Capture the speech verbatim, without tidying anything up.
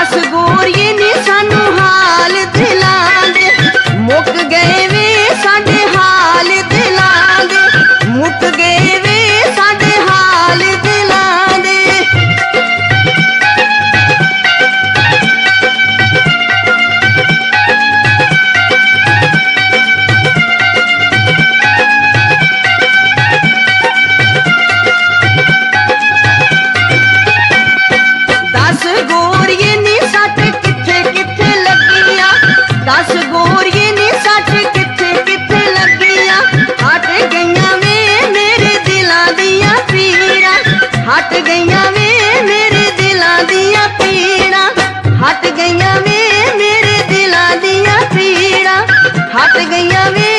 दस गोरिए नी सानू हाल दिलां दे, मुक गए वे साडे हाल दिलां दे, मुक गए वे साडे हाल दिलां दे। दस गोरिए नी सट किथे किथे लगिया, दस गोरिए नी सट किथे किथे लगिया, हट गईयां वे मेरे दिलां दियां पीड़ां, हट गईयां वे मेरे दिलां दियां पीड़ां, हट गईयां वे मेरे दिलां दियां पीड़ां, हट गईयां वे